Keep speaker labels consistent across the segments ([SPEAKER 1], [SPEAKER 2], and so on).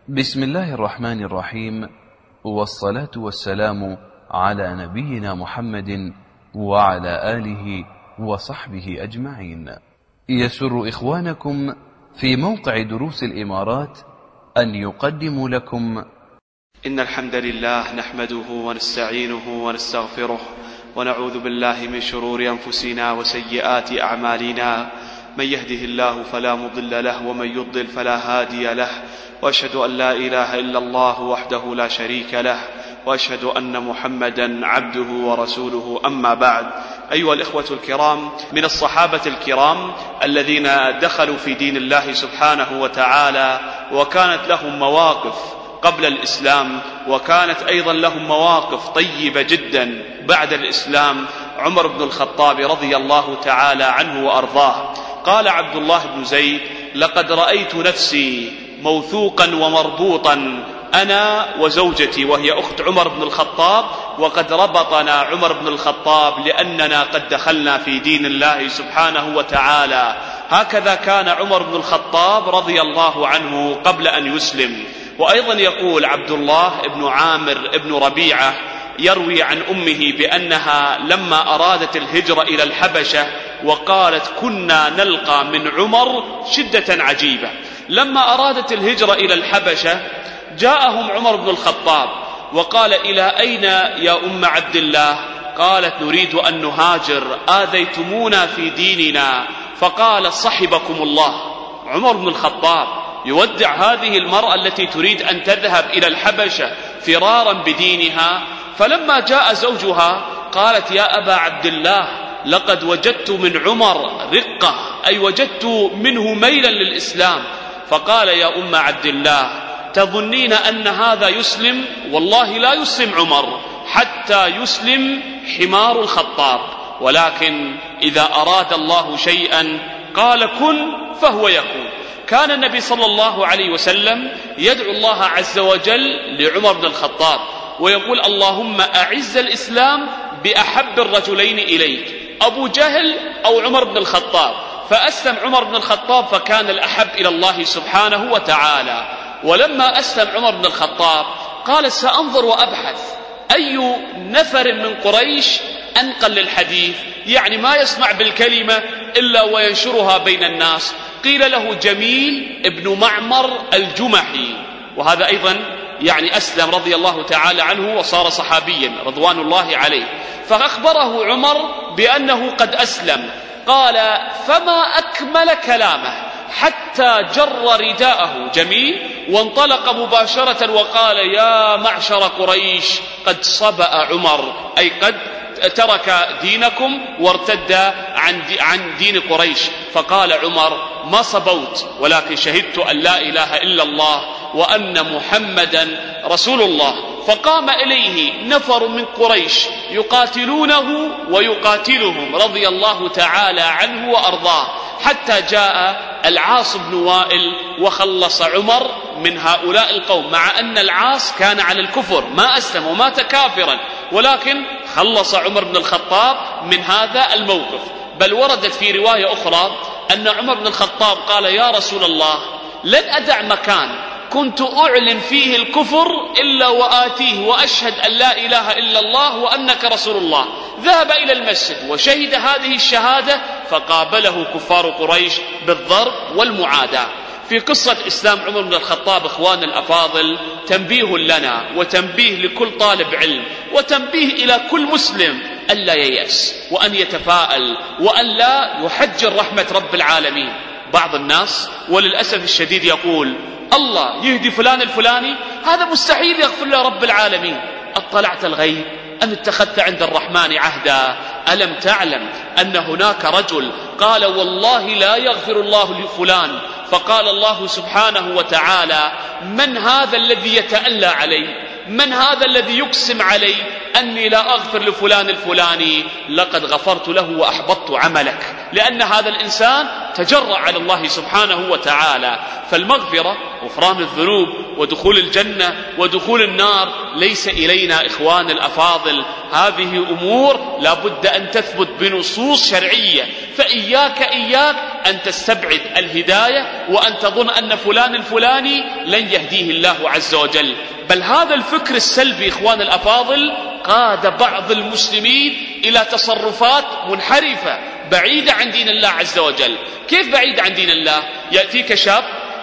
[SPEAKER 1] بسم الله الرحمن الرحيم، والصلاة والسلام على نبينا محمد وعلى آله وصحبه أجمعين. يسر إخوانكم في موقع دروس الإمارات أن يقدموا لكم
[SPEAKER 2] إن الحمد لله نحمده ونستعينه ونستغفره ونعوذ بالله من شرور أنفسنا وسيئات أعمالنا، من يهده الله فلا مضل له ومن يضلل فلا هادي له، وأشهد أن لا إله إلا الله وحده لا شريك له، وأشهد أن محمدا عبده ورسوله. أما بعد، أيها الإخوة الكرام، من الصحابة الكرام الذين دخلوا في دين الله سبحانه وتعالى وكانت لهم مواقف قبل الإسلام، وكانت أيضا لهم مواقف طيبة جدا بعد الإسلام، عمر بن الخطاب رضي الله تعالى عنه وأرضاه. قال عبد الله بن زيد: لقد رأيت نفسي موثوقا ومربوطا أنا وزوجتي، وهي أخت عمر بن الخطاب، وقد ربطنا عمر بن الخطاب لأننا قد دخلنا في دين الله سبحانه وتعالى. هكذا كان عمر بن الخطاب رضي الله عنه قبل أن يسلم. وأيضا يقول عبد الله بن عامر بن ربيعة يروي عن أمه بأنها لما أرادت الهجرة إلى الحبشة وقالت: كنا نلقى من عمر شدة عجيبة. لما أرادت الهجرة إلى الحبشة جاءهم عمر بن الخطاب وقال: إلى أين يا أم عبد الله؟ قالت: نريد أن نهاجر، آذيتمونا في ديننا. فقال: صحبكم الله. عمر بن الخطاب يودع هذه المرأة التي تريد أن تذهب إلى الحبشة فرارا بدينها. فلما جاء زوجها قالت: يا أبا عبد الله، لقد وجدت من عمر رقة، أي وجدت منه ميلا للإسلام. فقال: يا أم عبد الله، تظنين أن هذا يسلم؟ والله لا يسلم عمر حتى يسلم حمار الخطاب، ولكن إذا أراد الله شيئا قال كن فهو يكون. كان النبي صلى الله عليه وسلم يدعو الله عز وجل لعمر بن الخطاب ويقول: اللهم أعز الإسلام بأحب الرجلين إليك، أبو جهل أو عمر بن الخطاب. فأسلم عمر بن الخطاب فكان الأحب إلى الله سبحانه وتعالى. ولما أسلم عمر بن الخطاب قال: سأنظر وأبحث أي نفر من قريش أنقل للحديث، يعني ما يسمع بالكلمة إلا وينشرها بين الناس. قيل له جميل ابن معمر الجمحي، وهذا أيضا يعني أسلم رضي الله تعالى عنه وصار صحابيا رضوان الله عليه. فأخبره عمر بأنه قد أسلم. قال: فما أكمل كلامه حتى جر رداءه جميل وانطلق مباشرة وقال: يا معشر قريش، قد صبأ عمر، أي قد ترك دينكم وارتد عن دين قريش. فقال عمر: ما صبوت، ولكن شهدت أن لا إله إلا الله وأن محمدا رسول الله. فقام إليه نفر من قريش يقاتلونه ويقاتلهم رضي الله تعالى عنه وأرضاه، حتى جاء العاص بن وائل وخلص عمر من هؤلاء القوم، مع أن العاص كان على الكفر ما أسلم ومات كافرا، ولكن خلص عمر بن الخطاب من هذا الموقف. بل وردت في رواية أخرى أن عمر بن الخطاب قال: يا رسول الله، لن أدع مكان كنت أعلن فيه الكفر إلا وآتيه وأشهد أن لا إله إلا الله وأنك رسول الله. ذهب إلى المسجد وشهد هذه الشهادة، فقابله كفار قريش بالضرب والمعاداة. في قصة إسلام عمر بن الخطاب إخوان الأفاضل تنبيه لنا وتنبيه لكل طالب علم وتنبيه إلى كل مسلم ألا ييأس وأن يتفاءل وأن لا يحجر رحمة رب العالمين. بعض الناس وللأسف الشديد يقول: الله يهدي فلان الفلاني، هذا مستحيل يغفر له رب العالمين. اطلعت الغيب أم اتخذت عند الرحمن عهدا؟ ألم تعلم أن هناك رجل قال: والله لا يغفر الله لفلان، فقال الله سبحانه وتعالى: من هذا الذي يتألى علي؟ من هذا الذي يقسم علي أني لا أغفر لفلان الفلاني؟ لقد غفرت له وأحبطت عملك، لأن هذا الإنسان تجرأ على الله سبحانه وتعالى. فالمغفرة، غفران الذنوب، ودخول الجنة ودخول النار ليس إلينا إخوان الأفاضل، هذه أمور لا بد أن تثبت بنصوص شرعية. فإياك أن تستبعد الهداية وأن تظن أن فلان الفلاني لن يهديه الله عز وجل. بل هذا الفكر السلبي إخوان الأفاضل قاد بعض المسلمين إلى تصرفات منحرفة بعيدة عن دين الله عز وجل. كيف بعيدة عن دين الله؟ يأتيك شاب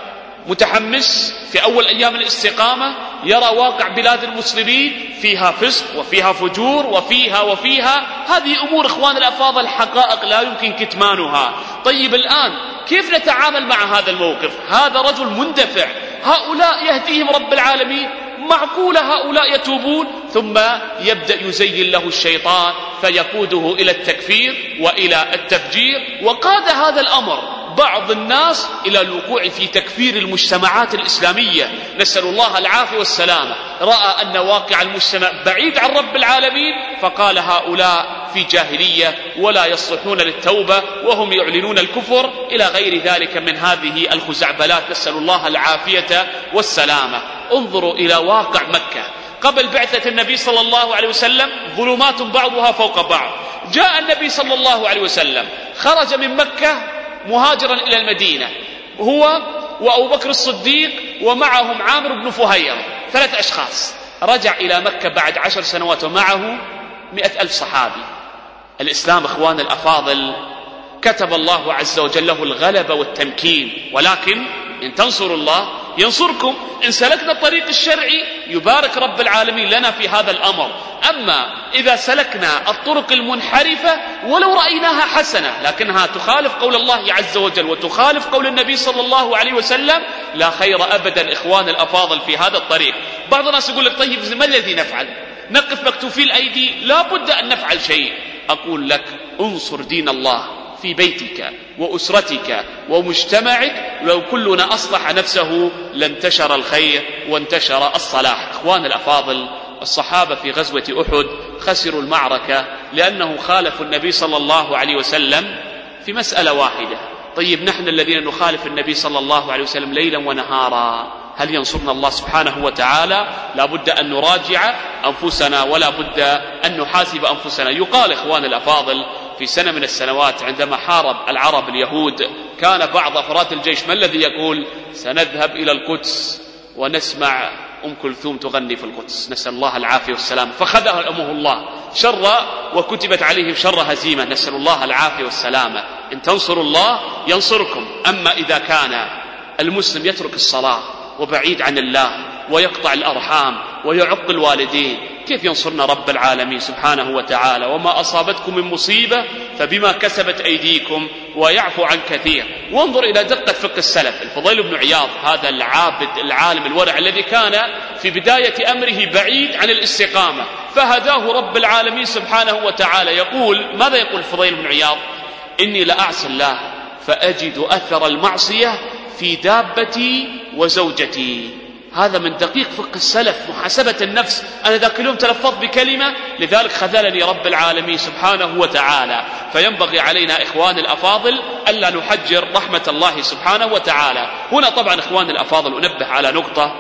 [SPEAKER 2] متحمس في أول أيام الاستقامة، يرى واقع بلاد المسلمين فيها فسق وفيها فجور وفيها هذه أمور إخوان الأفاضل حقائق لا يمكن كتمانها. طيب الآن كيف نتعامل مع هذا الموقف؟ هذا رجل مندفع، هؤلاء يهديهم رب العالمين، معقولة هؤلاء يتوبون؟ ثم يبدأ يزين له الشيطان فيقوده إلى التكفير وإلى التفجير. وقاد هذا الأمر بعض الناس إلى الوقوع في تكفير المجتمعات الإسلامية، نسأل الله العافية والسلامة. رأى أن واقع المجتمع بعيد عن رب العالمين فقال هؤلاء في جاهلية ولا يصلحون للتوبة وهم يعلنون الكفر إلى غير ذلك من هذه الخزعبلات، نسأل الله العافية والسلامة. انظروا إلى واقع مكة قبل بعثة النبي صلى الله عليه وسلم، ظلمات بعضها فوق بعض. جاء النبي صلى الله عليه وسلم خرج من مكة مهاجرا إلى المدينة، هو وأبو بكر الصديق ومعهم عامر بن فهير، 3 أشخاص. رجع إلى مكة بعد 10 سنوات ومعه 100,000 صحابي. الإسلام إخوان الأفاضل كتب الله عز وجل له الغلبة والتمكين، ولكن إن تنصروا الله ينصركم. إن سلكنا الطريق الشرعي يبارك رب العالمين لنا في هذا الأمر. أما إذا سلكنا الطرق المنحرفة ولو رأيناها حسنة لكنها تخالف قول الله عز وجل وتخالف قول النبي صلى الله عليه وسلم، لا خير أبدا إخوان الأفاضل في هذا الطريق. بعض الناس يقول لك طيب ما الذي نفعل؟ نقف مكتوفي الأيدي؟ لا بد أن نفعل شيء. أقول لك انصر دين الله في بيتك وأسرتك ومجتمعك. لو كلنا أصلح نفسه لانتشر الخير وانتشر الصلاح. إخوان الأفاضل، الصحابة في غزوة أحد خسروا المعركة لأنه خالفوا النبي صلى الله عليه وسلم في مسألة واحدة. طيب نحن الذين نخالف النبي صلى الله عليه وسلم ليلا ونهارا هل ينصرنا الله سبحانه وتعالى؟ لا بد أن نراجع أنفسنا ولا بد أن نحاسب أنفسنا. يقال إخوان الأفاضل في سنة من السنوات عندما حارب العرب اليهود كان بعض أفراد الجيش ما الذي يقول؟ سنذهب إلى القدس ونسمع أم كلثوم تغني في القدس، نسأل الله العافية والسلام. فخذهم الله شر وكتبت عليهم شر هزيمة، نسأل الله العافية والسلامة. إن تنصروا الله ينصركم. أما إذا كان المسلم يترك الصلاة وبعيد عن الله ويقطع الأرحام ويعق الوالدين كيف ينصرنا رب العالمين سبحانه وتعالى؟ وما أصابتكم من مصيبة فبما كسبت أيديكم ويعفو عن كثير. وانظر إلى دقة فقه السلف. الفضيل بن عياض هذا العابد العالم الورع الذي كان في بداية أمره بعيد عن الاستقامة فهداه رب العالمين سبحانه وتعالى. يقول ماذا يقول الفضيل بن عياض؟ إني لأعصي الله فأجد أثر المعصية في دابتي وزوجتي. هذا من دقيق فقه السلف، محاسبة النفس. أنا ذاك اليوم تلفظت بكلمة لذلك خذلني رب العالمين سبحانه وتعالى. فينبغي علينا إخوان الأفاضل ألا نحجر رحمة الله سبحانه وتعالى. هنا طبعا إخوان الأفاضل أنبه على نقطة،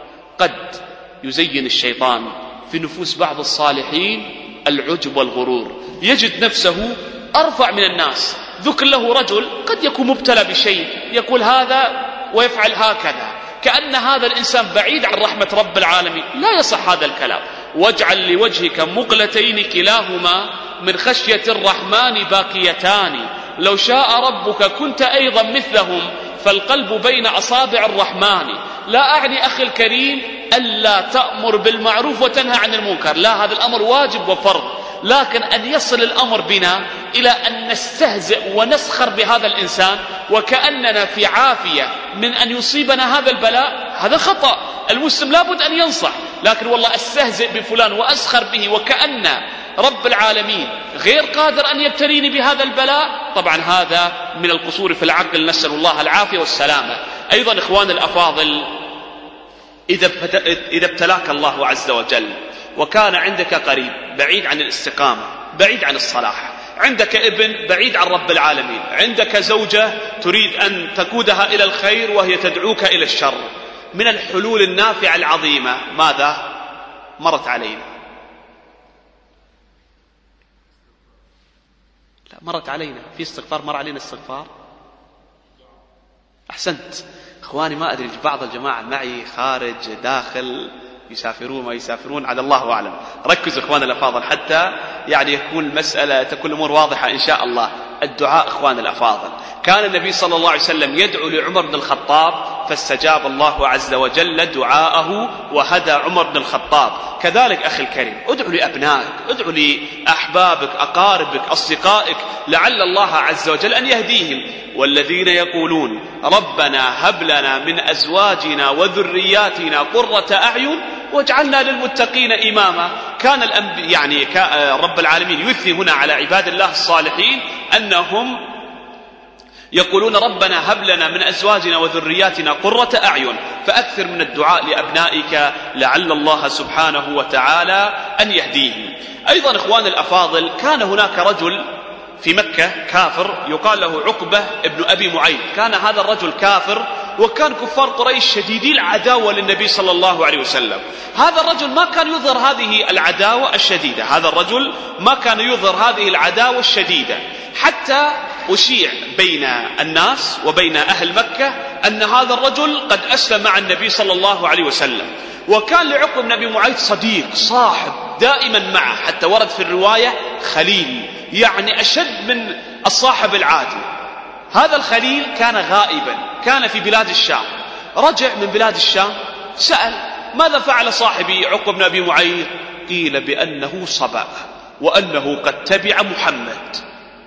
[SPEAKER 2] قد يزين الشيطان في نفوس بعض الصالحين العجب والغرور، يجد نفسه أرفع من الناس. ذكر له رجل قد يكون مبتلى بشيء يقول هذا ويفعل هكذا، كأن هذا الإنسان بعيد عن رحمة رب العالمين. لا يصح هذا الكلام. واجعل لوجهك مقلتين كلاهما من خشية الرحمن باكيتان، لو شاء ربك كنت أيضا مثلهم، فالقلب بين أصابع الرحمن. لا أعني أخي الكريم ألا تأمر بالمعروف وتنهى عن المنكر، لا، هذا الأمر واجب وفرض، لكن أن يصل الأمر بنا إلى أن نستهزئ ونسخر بهذا الإنسان وكأننا في عافية من أن يصيبنا هذا البلاء، هذا خطأ. المسلم لابد أن ينصح، لكن والله أستهزئ بفلان وأسخر به وكأن رب العالمين غير قادر أن يبتليني بهذا البلاء، طبعا هذا من القصور في العقل، نسأل الله العافية والسلامة. أيضا إخوان الأفاضل، إذا ابتلاك الله عز وجل وكان عندك قريب بعيد عن الاستقامة، بعيد عن الصلاح، عندك ابن بعيد عن رب العالمين، عندك زوجة تريد أن تقودها إلى الخير وهي تدعوك إلى الشر، من الحلول النافعة العظيمة ماذا مرت علينا؟ لا، مرت علينا في استغفار، مر علينا استغفار. أحسنت. إخواني ما أدري بعض الجماعة معي خارج داخل يسافرون ما يسافرون على الله أعلم. ركزوا إخواني الأفاضل حتى يعني يكون المسألة تكون الأمور واضحة إن شاء الله. الدعاء إخواني الأفاضل، كان النبي صلى الله عليه وسلم يدعو لعمر بن الخطاب فاستجاب الله عز وجل دعاءه وهدى عمر بن الخطاب. كذلك أخي الكريم ادعو لأبنائك، ادعو لأحبابك أقاربك أصدقائك لعل الله عز وجل أن يهديهم. والذين يقولون ربنا هب لنا من أزواجنا وذرياتنا قرة أعين واجعلنا للمتقين إماما. كان يعني رب العالمين يثني هنا على عباد الله الصالحين أنهم يقولون ربنا هب لنا من أزواجنا وذرياتنا قرة أعين. فأكثر من الدعاء لأبنائك لعل الله سبحانه وتعالى أن يهديهم. أيضا إخوان الأفاضل، كان هناك رجل في مكة كافر يقال له عقبة ابن أبي معيط. كان هذا الرجل كافر، وكان كفار قريش شديدي العداوة للنبي صلى الله عليه وسلم. هذا الرجل ما كان يظهر هذه العداوة الشديدة، هذا الرجل ما كان يظهر هذه العداوة الشديدة، حتى أشيع بين الناس وبين أهل مكة أن هذا الرجل قد أسلم مع النبي صلى الله عليه وسلم. وكان لعقبة بن أبي معيط صديق صاحب دائما معه، حتى ورد في الرواية خليل، يعني أشد من الصاحب العادي. هذا الخليل كان غائبا، كان في بلاد الشام. رجع من بلاد الشام سأل ماذا فعل صاحبي عقبة بن أبي معيط؟ قيل بأنه صبأ وأنه قد تبع محمد.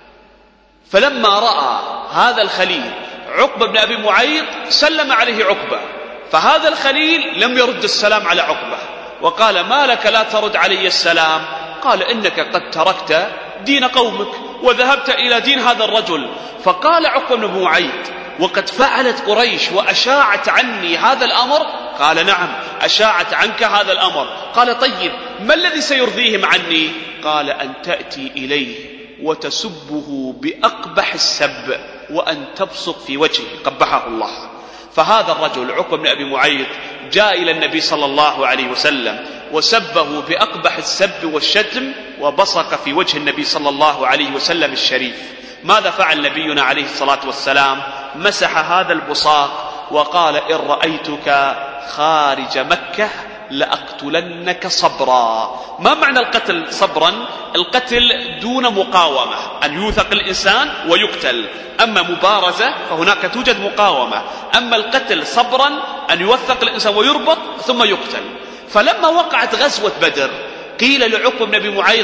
[SPEAKER 2] فلما رأى هذا الخليل عقبة بن أبي معيط سلم عليه عقبة، فهذا الخليل لم يرد السلام على عقبة وقال ما لك لا ترد علي السلام؟ قال إنك قد تركت دين قومك وذهبت إلى دين هذا الرجل. فقال عقبة بن أبي معيط وقد فعلت قريش وأشاعت عني هذا الأمر؟ قال نعم أشاعت عنك هذا الأمر. قال طيب ما الذي سيرضيهم عني؟ قال أن تأتي إليه وتسبه بأقبح السب وأن تبصق في وجهه قبحه الله. فهذا الرجل عقبة بن أبي معيط جاء إلى النبي صلى الله عليه وسلم وسبه بأقبح السب والشتم وبصق في وجه النبي صلى الله عليه وسلم الشريف. ماذا فعل نبينا عليه الصلاة والسلام؟ مسح هذا البصاق وقال إن رأيتك خارج مكة لأقتلنك صبرا. ما معنى القتل صبرا؟ القتل دون مقاومة، أن يوثق الإنسان ويقتل. أما مبارزة فهناك توجد مقاومة، أما القتل صبرا أن يوثق الإنسان ويربط ثم يقتل. فلما وقعت غزوة بدر قيل لعقبة بن أبي معيط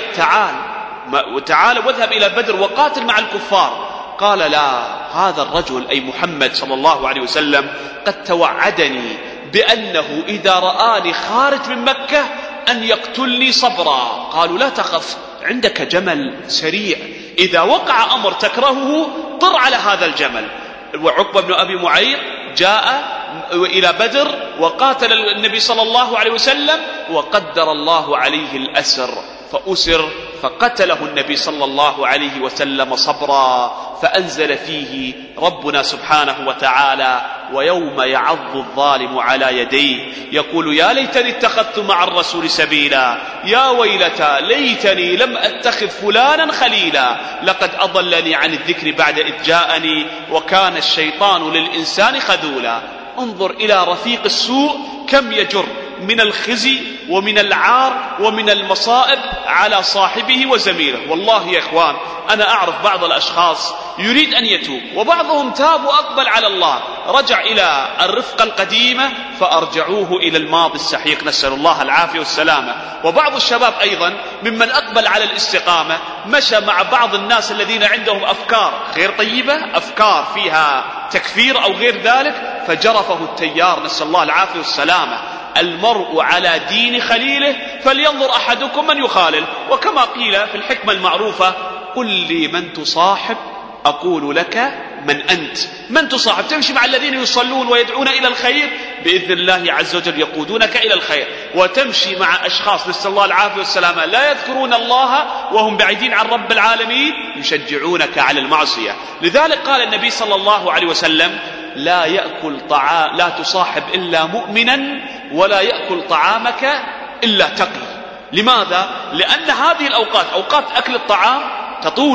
[SPEAKER 2] تعال واذهب إلى بدر وقاتل مع الكفار. قال لا، هذا الرجل أي محمد صلى الله عليه وسلم قد توعدني بأنه إذا رآني خارج من مكة أن يقتلني صبرا. قالوا لا تخف، عندك جمل سريع، إذا وقع أمر تكرهه طر على هذا الجمل. وعقبة بن أبي معيط جاء إلى بدر وقاتل النبي صلى الله عليه وسلم وقدر الله عليه الأسر فأسر فقتله النبي صلى الله عليه وسلم صبرا. فأنزل فيه ربنا سبحانه وتعالى ويوم يعض الظالم على يديه يقول يا ليتني اتخذت مع الرسول سبيلا يا ويلتى ليتني لم أتخذ فلانا خليلا لقد أضلني عن الذكر بعد إذ جاءني وكان الشيطان للإنسان خذولا. انظر إلى رفيق السوء كم يجر من الخزي ومن العار ومن المصائب على صاحبه وزميله. والله يا إخوان أنا أعرف بعض الأشخاص يريد أن يتوب وبعضهم تاب وأقبل على الله، رجع إلى الرفقة القديمة فأرجعوه إلى الماضي السحيق، نسأل الله العافية والسلامة. وبعض الشباب أيضا ممن أقبل على الاستقامة مشى مع بعض الناس الذين عندهم أفكار غير طيبة، أفكار فيها تكفير أو غير ذلك، فجرفه التيار، نسأل الله العافية والسلامة. المرء على دين خليله فلينظر أحدكم من يخالل. وكما قيل في الحكمة المعروفة قل لي من تصاحب أقول لك من أنت. من تصاحب؟ تمشي مع الذين يصلون ويدعون إلى الخير بإذن الله عز وجل يقودونك إلى الخير، وتمشي مع أشخاص نسأل الله العافية والسلامة لا يذكرون الله وهم بعيدين عن رب العالمين يشجعونك على المعصية. لذلك قال النبي صلى الله عليه وسلم لا يأكل طعام لا تصاحب إلا مؤمنا ولا يأكل طعامك إلا تقي. لماذا؟ لأن هذه الأوقات أوقات أكل الطعام تطول،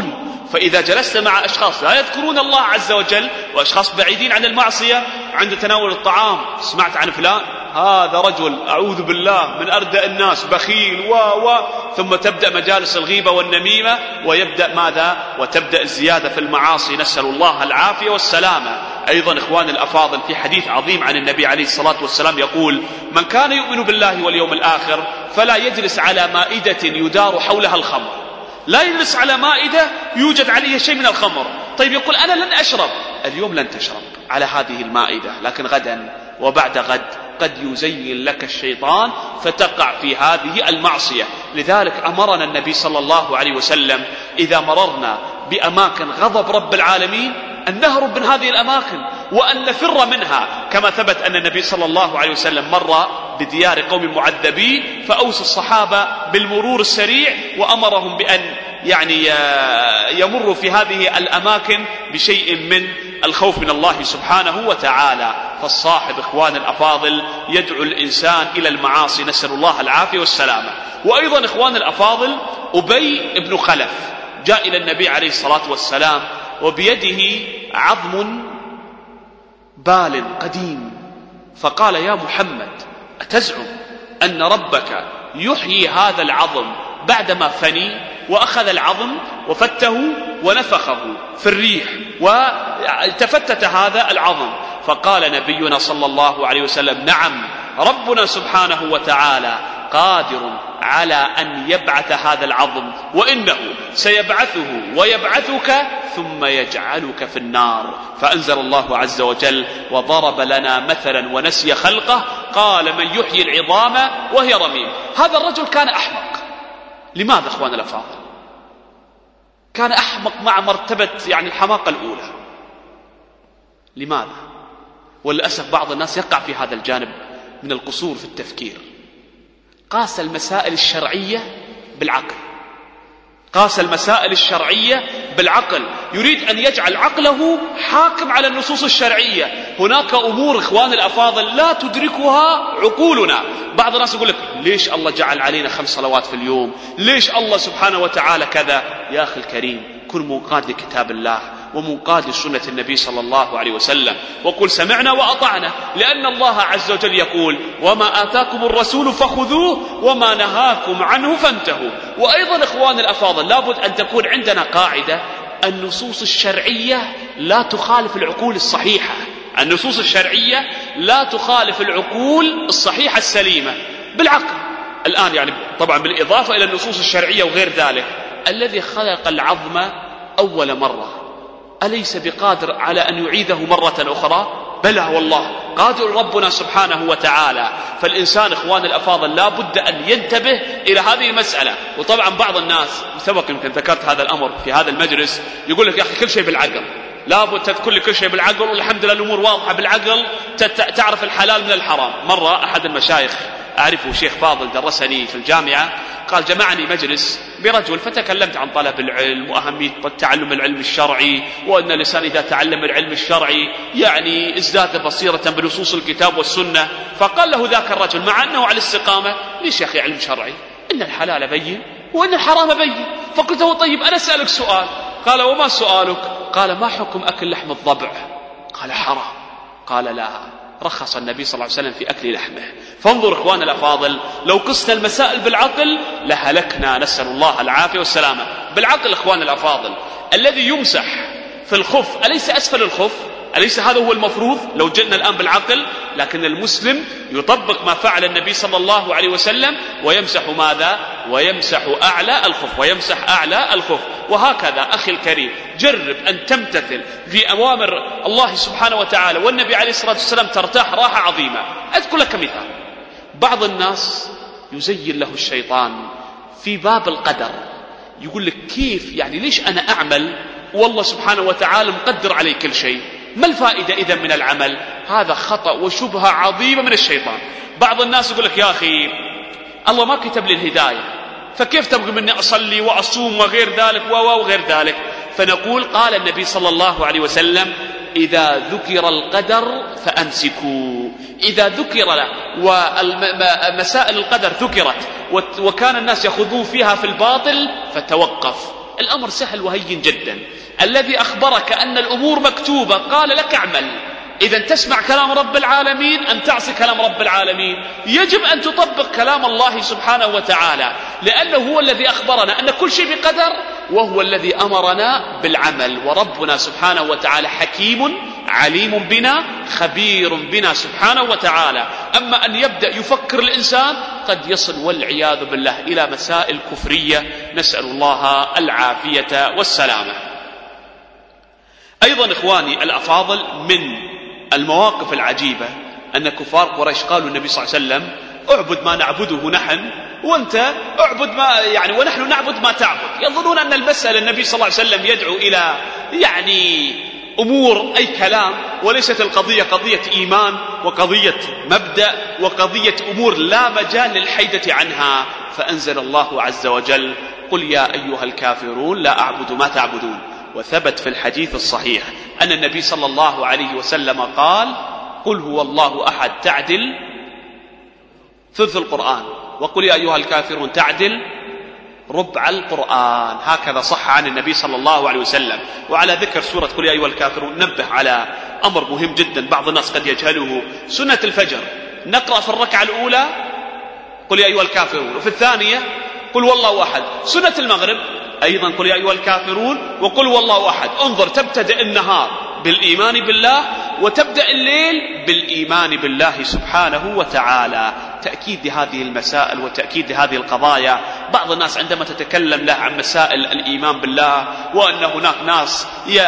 [SPEAKER 2] فإذا جلست مع أشخاص لا يذكرون الله عز وجل وأشخاص بعيدين عن المعصية عند تناول الطعام، سمعت عن فلان هذا رجل أعوذ بالله من أردأ الناس بخيل ثم تبدأ مجالس الغيبة والنميمة ويبدأ ماذا؟ وتبدأ الزيادة في المعاصي، نسأل الله العافية والسلامة. أيضا إخوان الأفاضل في حديث عظيم عن النبي عليه الصلاة والسلام يقول: من كان يؤمن بالله واليوم الآخر فلا يجلس على مائدة يدار حولها الخمر. لا يجلس على مائدة يوجد عليها شيء من الخمر. طيب يقول أنا لن أشرب، اليوم لن تشرب على هذه المائدة، لكن غدا وبعد غد قد يزين لك الشيطان فتقع في هذه المعصية. لذلك أمرنا النبي صلى الله عليه وسلم إذا مررنا بأماكن غضب رب العالمين أن نهرب من هذه الأماكن وأن نفر منها، كما ثبت أن النبي صلى الله عليه وسلم مر بديار قوم معذبين فأوصى الصحابة بالمرور السريع وأمرهم بأن يمروا في هذه الأماكن بشيء من الخوف من الله سبحانه وتعالى. فالصاحب إخوان الأفاضل يدعو الإنسان إلى المعاصي، نسأل الله العافية والسلامة. وأيضا إخوان الأفاضل أبي بن خلف جاء إلى النبي عليه الصلاة والسلام وبيده عظم بال قديم، فقال: يا محمد أتزعم أن ربك يحيي هذا العظم بعدما فني؟ وأخذ العظم وفته ونفخه في الريح وتفتت هذا العظم. فقال نبينا صلى الله عليه وسلم: نعم، ربنا سبحانه وتعالى قادر على أن يبعث هذا العظم، وإنه سيبعثه ويبعثك ثم يجعلك في النار. فأنزل الله عز وجل: وضرب لنا مثلا ونسي خلقه قال من يحيي العظام وهي رميم. هذا الرجل كان أحمق. لماذا أخوان الأفاضل؟ كان أحمق مع مرتبة الحماقة الأولى. لماذا؟ وللأسف بعض الناس يقع في هذا الجانب من القصور في التفكير. قاس المسائل الشرعية بالعقل، قاس المسائل الشرعية بالعقل، يريد أن يجعل عقله حاكم على النصوص الشرعية. هناك أمور إخوان الأفاضل لا تدركها عقولنا. بعض الناس يقول لك: ليش الله جعل علينا 5 صلوات في اليوم؟ ليش الله سبحانه وتعالى كذا؟ يا أخي الكريم، كن منقاد لكتاب الله ومنقاد لسنة النبي صلى الله عليه وسلم، وقل سمعنا وأطعنا، لأن الله عز وجل يقول: وما آتاكم الرسول فخذوه وما نهاكم عنه فانتهوا. وأيضا إخوان الأفاضل لابد أن تكون عندنا قاعدة: النصوص الشرعية لا تخالف العقول الصحيحة. النصوص الشرعية لا تخالف العقول الصحيحة السليمة بالعقل. الآن طبعا بالإضافة إلى النصوص الشرعية وغير ذلك، الذي خلق العظم أول مرة أليس بقادر على أن يعيده مرة أخرى؟ بلى والله قادر ربنا سبحانه وتعالى. فالإنسان إخوان الأفاضل لا بد أن ينتبه إلى هذه المسألة. وطبعا بعض الناس سبق يمكن ذكرت هذا الأمر في هذا المجلس، يقول لك: يا أخي كل شيء بالعقل، لابد تذكر لي كل شيء بالعقل، والحمد لله الأمور واضحة بالعقل، تعرف الحلال من الحرام. مرة أحد المشايخ أعرفه شيخ فاضل درسني في الجامعة، قال: جمعني مجلس برجل فتكلمت عن طلب العلم وأهمية تعلم العلم الشرعي، وأن الإنسان إذا تعلم العلم الشرعي ازداد بصيرة بنصوص الكتاب والسنة. فقال له ذاك الرجل مع أنه على الاستقامة: ليش يا أخي علم شرعي؟ إن الحلال بين وإن الحرام بين. فقلت له: طيب أنا أسألك سؤال. قال: وما سؤالك؟ قال: ما حكم أكل لحم الضبع؟ قال: حرام. قال: لا، رخص النبي صلى الله عليه وسلم في أكل لحمه. فانظر إخوان الأفاضل، لو قسنا المسائل بالعقل لهلكنا، نسأل الله العافية والسلامة. بالعقل إخوان الأفاضل، الذي يمسح في الخف أليس أسفل الخف؟ أليس هذا هو المفروض لو جئنا الآن بالعقل؟ لكن المسلم يطبق ما فعل النبي صلى الله عليه وسلم ويمسح ماذا؟ ويمسح أعلى الخف، ويمسح أعلى الخف. وهكذا أخي الكريم، جرب أن تمتثل في أوامر الله سبحانه وتعالى والنبي عليه الصلاة والسلام ترتاح راحة عظيمة. أذكر لك مثال: بعض الناس يزين له الشيطان في باب القدر، يقول لك: كيف ليش أنا أعمل والله سبحانه وتعالى مقدر علي كل شيء؟ ما الفائدة إذا من العمل؟ هذا خطأ وشبهة عظيمة من الشيطان. بعض الناس يقول لك: يا أخي الله ما كتب لي الهداية، فكيف تبغي مني أصلي وأصوم وغير ذلك وغير ذلك؟ فنقول: قال النبي صلى الله عليه وسلم: إذا ذكر القدر فأمسكوا. إذا ذكر ومسائل القدر ذكرت وكان الناس يخوضون فيها في الباطل فتوقف. الأمر سهل وهين جدا. الذي أخبرك أن الأمور مكتوبة قال لك اعمل. إذا تسمع كلام رب العالمين أن تعصي كلام رب العالمين، يجب أن تطبق كلام الله سبحانه وتعالى، لأنه هو الذي أخبرنا أن كل شيء بقدر، وهو الذي أمرنا بالعمل. وربنا سبحانه وتعالى حكيم عليم بنا خبير بنا سبحانه وتعالى. أما أن يبدأ يفكر الإنسان قد يصل والعياذ بالله إلى مسائل كفرية، نسأل الله العافية والسلامة. أيضا إخواني الأفاضل، من المواقف العجيبة أن كفار قريش قالوا النبي صلى الله عليه وسلم اعبد ما نعبده نحن وأنت اعبد ما ونحن نعبد ما تعبد. يظنون أن المسألة النبي صلى الله عليه وسلم يدعو إلى أمور أي كلام، وليست القضية قضية إيمان وقضية مبدأ وقضية أمور لا مجال للحيدة عنها. فأنزل الله عز وجل قل يا أيها الكافرون لا أعبد ما تعبدون. وثبت في الحديث الصحيح أن النبي صلى الله عليه وسلم قال قل هو الله أحد تعدل ثلث القرآن، وقل يا أيها الكافرون تعدل ربع القرآن. هكذا صح عن النبي صلى الله عليه وسلم. وعلى ذكر سورة قل يا أيها الكافرون نبه على أمر مهم جدا بعض الناس قد يجهله. سنة الفجر نقرأ في الركعة الأولى قل يا أيها الكافرون، وفي الثانية قل والله أحد. سنة المغرب أيضا قل يا أيها الكافرون وقل والله أحد. انظر، تبتدأ النهار بالإيمان بالله وتبدأ الليل بالإيمان بالله سبحانه وتعالى. تأكيد لهذه المسائل وتأكيد لهذه القضايا. بعض الناس عندما تتكلم له عن مسائل الإيمان بالله وأن هناك ناس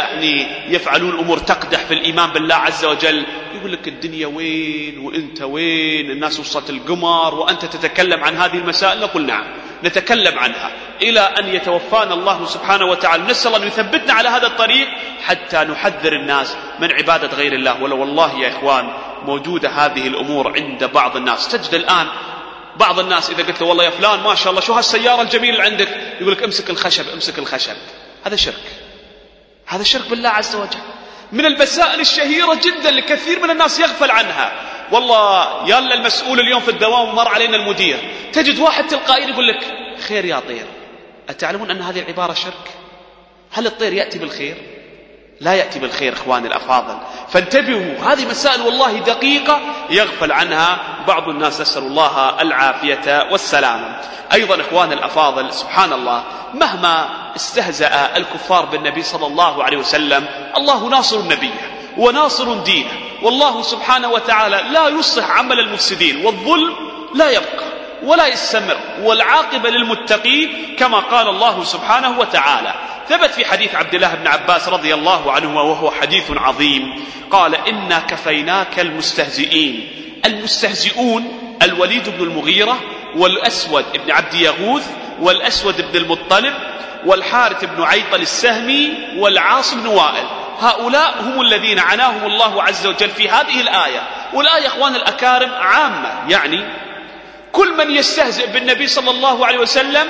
[SPEAKER 2] يفعلون أمور تقدح في الإيمان بالله عز وجل، يقول لك الدنيا وين وإنت وين، الناس وصلت القمر وأنت تتكلم عن هذه المسائل. نقول نعم نتكلم عنها إلى أن يتوفانا الله سبحانه وتعالى. نسأل أن يثبتنا على هذا الطريق حتى نحذر الناس من عبادة غير الله. ولو والله يا إخوان موجودة هذه الأمور عند بعض الناس. تجد الآن بعض الناس إذا قلت له والله يا فلان ما شاء الله شو هالسيارة الجميلة اللي عندك، يقول لك امسك الخشب امسك الخشب. هذا شرك، هذا شرك بالله عز وجل. من المسائل الشهيرة جدا لكثير من الناس يغفل عنها. والله يلا المسؤول اليوم في الدوام مر علينا المدير، تجد واحد تلقائي يقول لك خير يا طير. أتعلمون أن هذه العبارة شرك؟ هل الطير يأتي بالخير؟ لا يأتي بالخير إخواني الأفاضل. فانتبهوا، هذه مسائل والله دقيقة يغفل عنها بعض الناس، نسأل الله العافية والسلامة. أيضا إخواني الأفاضل سبحان الله، مهما استهزأ الكفار بالنبي صلى الله عليه وسلم، الله ناصر نبيه وناصر دينه، والله سبحانه وتعالى لا يصلح عمل المفسدين، والظلم لا يبقى ولا يستمر، والعاقبة للمتقين كما قال الله سبحانه وتعالى. ثبت في حديث عبد الله بن عباس رضي الله عنهما وهو حديث عظيم، قال إنا كفيناك المستهزئين. المستهزئون الوليد بن المغيرة والأسود بن عبد يغوث والأسود بن المطلب والحارث بن عيطل السهمي والعاص بن وائل. هؤلاء هم الذين عناهم الله عز وجل في هذه الآية. والآية أخوان الأكارم عامة، يعني كل من يستهزئ بالنبي صلى الله عليه وسلم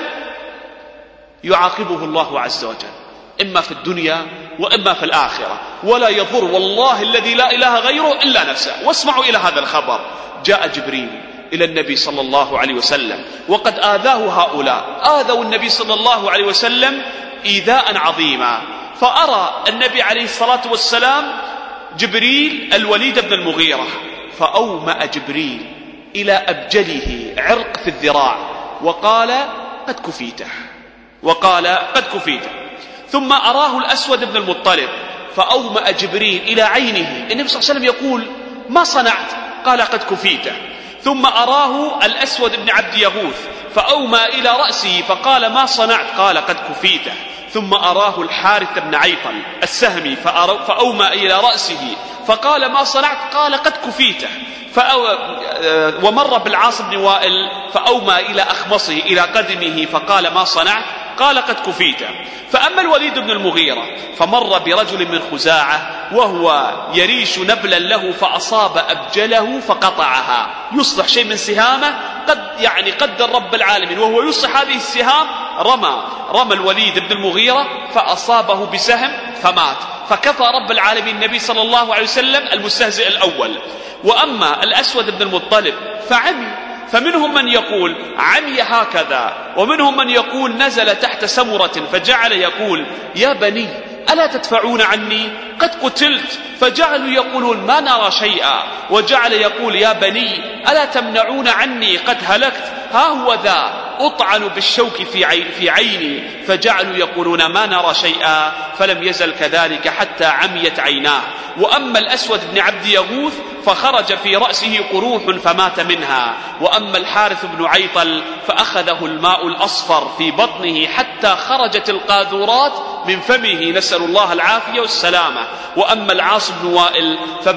[SPEAKER 2] يعاقبه الله عز وجل، إما في الدنيا وإما في الآخرة، ولا يضر والله الذي لا إله غيره إلا نفسه. واسمعوا إلى هذا الخبر. جاء جبريل إلى النبي صلى الله عليه وسلم وقد آذاه هؤلاء، آذوا النبي صلى الله عليه وسلم إيذاء عظيما. فأرى النبي عليه الصلاة والسلام جبريل الوليد بن المغيرة، فأومأ جبريل إلى أبجله عرق في الذراع وقال قد كفيته، وقال قد كفيته. ثم أراه الأسود بن المطلب فأومأ جبريل إلى عينه، النبي صلى الله عليه وسلم يقول ما صنعت؟ قال قد كفيته. ثم أراه الأسود بن عبد يغوث فأومأ إلى رأسه فقال ما صنعت؟ قال قد كفيته. ثم أراه الحارث بن عيطل السهمي فأومأ إلى رأسه فقال ما صنعت؟ قال قد كفيته. ومر بالعاص بن وائل فأومأ إلى أخمصه إلى قدمه فقال ما صنعت؟ قال قد كفيته. فأما الوليد بن المغيرة فمر برجل من خزاعة وهو يريش نبلا له فأصاب أبجله فقطعها. يصلح شيء من سهامه قدر رب العالمين، وهو يصلح هذه السهام رمى الوليد بن المغيرة فأصابه بسهم فمات. فكفى رب العالمين النبي صلى الله عليه وسلم المستهزئ الأول. وأما الأسود بن المطلب فعمي فمنهم من يقول عمي هكذا، ومنهم من يقول نزل تحت سمرة فجعل يقول يا بني ألا تدفعون عني قد قتلت، فجعلوا يقولون ما نرى شيئا، وجعل يقول يا بني ألا تمنعون عني قد هلكت، ها هو ذا أطعن بالشوك في عيني، فجعلوا يقولون ما نرى شيئا، فلم يزل كذلك حتى عميت عيناه. وأما الأسود بن عبد يغوث فخرج في رأسه قروح فمات منها. وأما الحارث بن عيطل فأخذه الماء الأصفر في بطنه حتى خرجت القاذورات من فمه، نسأل الله العافية والسلامة. وأما العاص بن وائل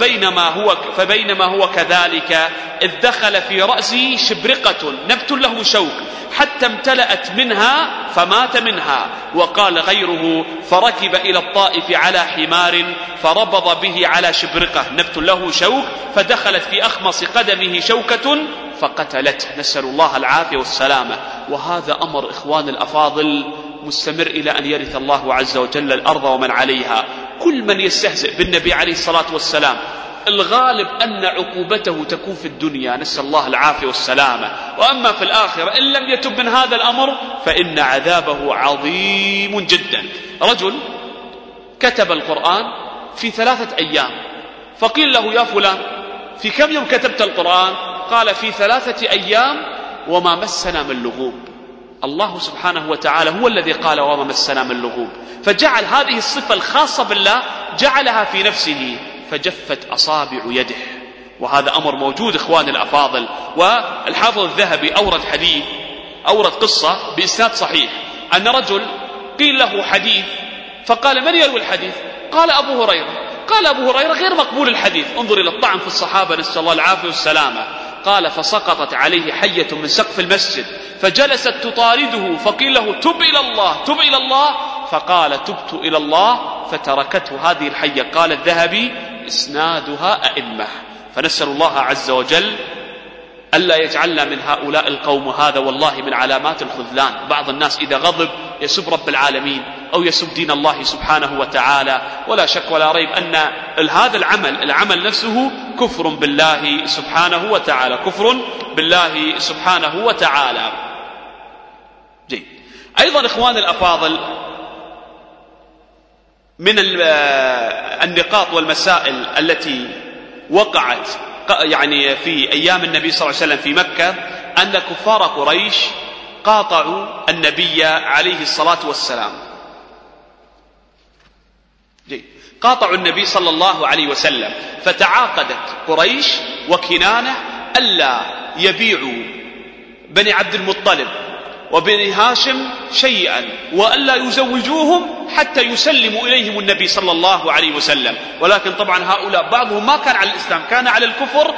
[SPEAKER 2] فبينما هو كذلك إذ دخل في رأسه شبرقة نبت له شوك حتى امتلأت منها فمات منها. وقال غيره فركب إلى الطائف على حمار فربض به على شبرقة نبت له شوك فدخلت في أخمص قدمه شوكة فقتلته، نسأل الله العافية والسلامة. وهذا أمر إخوان الأفاضل مستمر إلى أن يرث الله عز وجل الأرض ومن عليها. كل من يستهزئ بالنبي عليه الصلاة والسلام الغالب أن عقوبته تكون في الدنيا، نسأل الله العافية والسلامة. وأما في الآخرة إن لم يتب من هذا الأمر فإن عذابه عظيم جدا. رجل كتب القرآن في 3 أيام، فقيل له يا فلان في كم يوم كتبت القرآن؟ قال في 3 أيام وما مسنا من لغوب. الله سبحانه وتعالى هو الذي قال وما مسنا من لغوب، فجعل هذه الصفة الخاصة بالله جعلها في نفسه فجفت أصابع يده. وهذا أمر موجود إخواني الأفاضل. والحافظ الذهبي أورد قصة بإسناد صحيح أن رجل قيل له حديث فقال من يروي الحديث؟ قال أبو هريرة. قال أبو هريرة غير مقبول الحديث، انظر إلى الطعن في الصحابة نسأل الله العافية والسلامة. قال فسقطت عليه حية من سقف المسجد فجلست تطارده فقيل له تب إلى الله تب إلى الله، فقال تبت إلى الله فتركته هذه الحية. قال الذهبي إسنادها أئمة. فنسأل الله عز وجل ألا يجعلنا من هؤلاء القوم. هذا والله من علامات الخذلان. بعض الناس إذا غضب يسب رب العالمين أو يسب دين الله سبحانه وتعالى، ولا شك ولا ريب أن هذا العمل نفسه كفر بالله سبحانه وتعالى، كفر بالله سبحانه وتعالى. جيد. أيضا إخوان الأفاضل من النقاط والمسائل التي وقعت يعني في أيام النبي صلى الله عليه وسلم في مكة أن كفار قريش قاطعوا النبي عليه الصلاة والسلام. قاطعوا النبي صلى الله عليه وسلم، فتعاقدت قريش وكنانة ألا يبيعوا بني عبد المطلب وبني هاشم شيئا وألا يزوجوهم حتى يسلموا إليهم النبي صلى الله عليه وسلم. ولكن طبعا هؤلاء بعضهم ما كان على الإسلام، كان على الكفر،